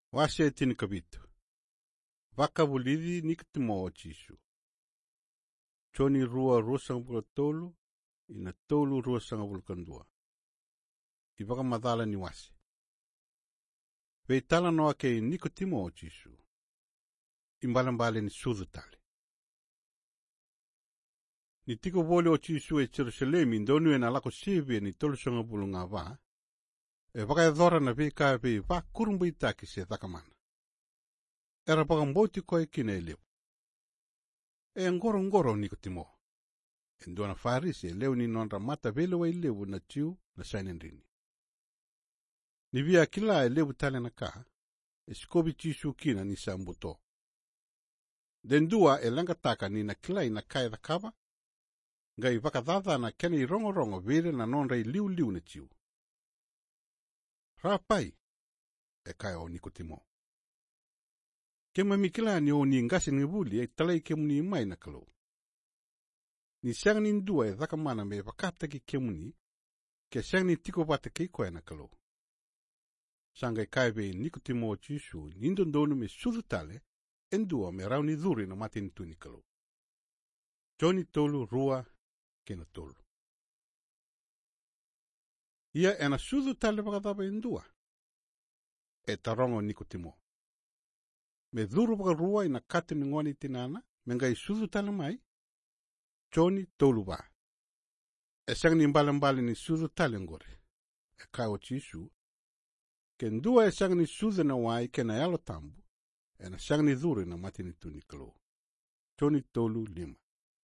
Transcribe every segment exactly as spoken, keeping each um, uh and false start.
Wase tini kabitu. Waka bulidi nikitimo o chisu. Choni rua rua sangapula tolu, ina tolu rua sangapula kandua. Ibaka madala ni wase. Veitala no ake nikitimo o chisu. Imbalambale ni sudu tale. Ni tiko voli o chisu e Jerusalemi ndonu e na lako sibi ni tolu sangapula nga wa. E waka e dhora na vika e wa kurumbu itaki se takamana. Era paka mboti koe kina e leo. E ngoro ngoro nikotimo. E nduana farisi e leo ni nonra mata vele wa ileu na tiu na sainendrini. Ni via kila e leu tale na ka, e sikobi chisu kina ni sambuto. Dendua e langa taka ni na kila ina kai da kaba, ngai waka dhadha na kene i rongo rongo vire na nonra i liu liu na tiu. Rapai, e kai o nikotimo. Kema mikila ni o ni ngasi ni buli e talai kemuni mai na kalau. Ni siang ni ndua e dhaka mana me wakapta ki kemuni, ke siang ni tiko bata ki koe na kalau. Sanga e kaiwe nikotimo o chisu, nindondonu me sudu tale, endua me rau ni dhuri na mati ni tuni kalau. Joni tolu rua kena tolu. Ia ena sudu tale wakadaba endua. E tarongo nikotimo. Me dhuru waka rua ina kate ni ngoni tinana, mengai sudu tala mai, choni tolu ba. E sang ni mbale mbale ni sudu tala ngore, e kao chisu, ke ndua e sang ni sudu na wai ke na yalo tambu, e na sang ni dhuru na mati ni tuni kalo. Choni tolu lima.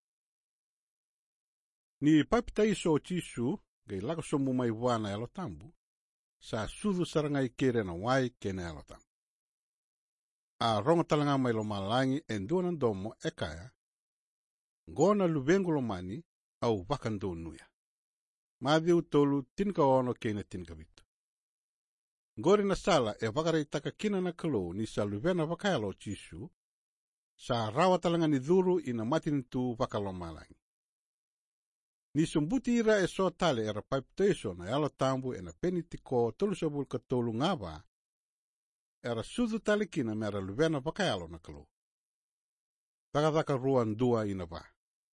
Ni papita iso o chisu, gai lako somu mai wana yalo tambu, sa sudu sarangai kere na wai ke na yalo tambu. A rongo talanga mai lo malangi e ndua domo e kaya, ngona lubengu lo mani au wakando nuya. Madhiu tolu tinka ono kene tinka bitu. Ngori na sala e wakare itaka kina na kalo ni sa lubena wakayalo chisu, sa rawa talanga ni dhuru ina matinintu wakalo malangi. Ni sumbuti ira e so tale era pipe teso na yalo tambu e na penitiko tolu sabul ka tolu ngaba, era sudu tale kina mera lubena wakayalo na kalo. Takataka ruan dua ina ba.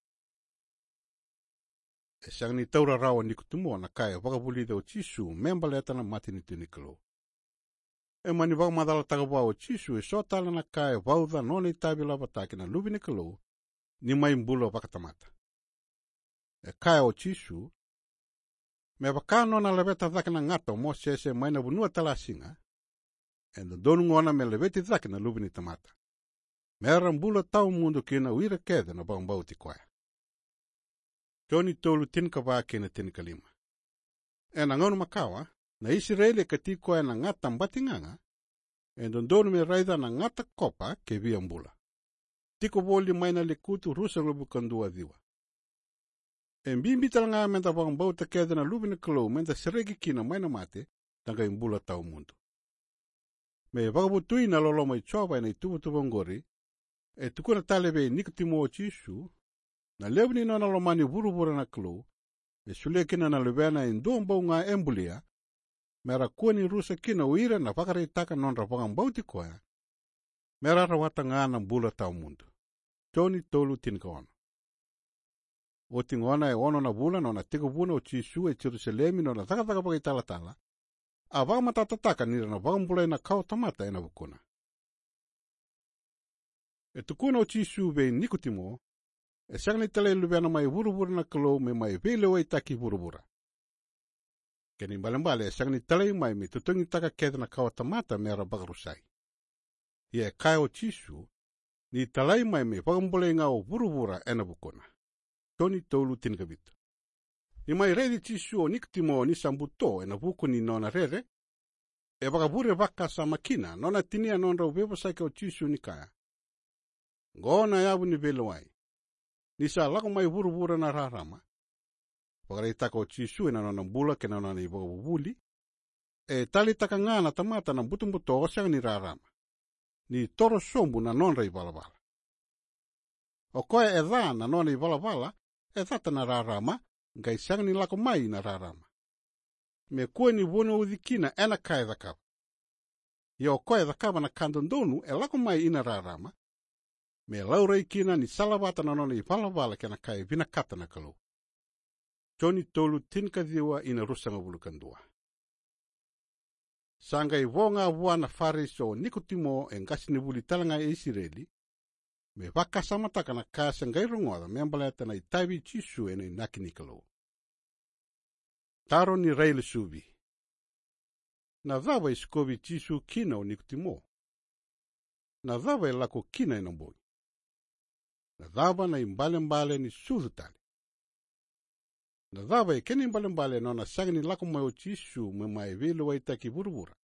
E sang ni taura rawa nikotimo na kaya wakabulida o chisu membaleta na mati ni tuni kalo. E mani waka madala takabwa o chisu e so tale na kaya wauda noni tabila bataki na lubini kalo ni mai mbulo wakatamata. E kaya o chisu me wakano na lebeta dhaki na ngata mo sese maina bunua tala singa. E donu ngona me lebeti dhaki na lubini tamata. Mera mbula tau mundu kina uira kede na baumbauti kwaya. Joni tolu tinka waa kina tinka lima. E na ngonu makawa, na Israeli katiko e na ngata mbati nganga, e donu me raida na ngata kopa ke via mbula. Tiko boli maina likutu rusa lubu kandua diwa. E mbimbi talanga menta baumbauti kede na lubini kalo menta seregi kina maina mate, tanga imbula tau mundu. Me wakabutui na lolo mai choba na itubu tubongori, e tukuna talebe nikotimo o chisu, na lewni na nalomani burubura na klo, e sulekina na lubena indombo nga embulia, mera kuani rusa kina uira na wakareitaka nonra wakambauti koya, mera rawata nga na mbula tau mundu. Joni tolu tinka ono. O tingona e ono na bula no na tiko buna o chisu e Jerusalemi no na takataka baka itala tala, a waka matatataka nira na wakambula ina kao tamata ina bukuna. E tukuna o chisu ve nikotimo, e sangni tale lubena mai burubura na kalo me mai vele wa itaki burubura. Keni mbalimbali e sangni tale mai me tutungi taka keda na kao tamata mera bagarusai. Ia e kai o chisu, ni talai mai me wakambula inga o burubura ena bukuna. Toni tolu tinkabitu. Ni mai redi chisu o nikotimo ni sambuto ena buku ni nona rere, e wakabure waka sa makina nona tinia nonra ubepo saika o chisu ni kaya. Ngona yabu ni vele wai. Nisa lako mai burubura na rarama. Wakareitaka o chisu ina nona mbula ke nona ni wakabubuli. E tali taka ngana tamata na butumbuto o siang ni rarama. Ni toro sombu na nonra i balabala. O koe e dha na nona i balabala, e dhata na rarama, ngai siang ni lako mai na rarama. Me kue ni wone udhikina ena kai dhakapa. Ia o koe dhakava na kandondonu e lako mai ina rarama, me laurei kina ni salavata na nona i valavala ke na kai vina kata na kalau. Joni tolu tinka diwa ina rusanga vulukandua. Sanga i vonga wana faris o Nikotimo e ngasi ni vuli talanga e Isireli, me waka samataka na kasa ngai rongoada me ambaleta na itaivi chisu e na inaki nikalo. Taro ni reile suvi. Na dhava iskovi chisu kina o Nikotimo. Na dhava e lako kina e namboi. Na dhava na imbale mbale ni sudutali. Na dhava e keni imbale mbale na ona sanga ni lako mai o chisu me mai vile waitaki burubura.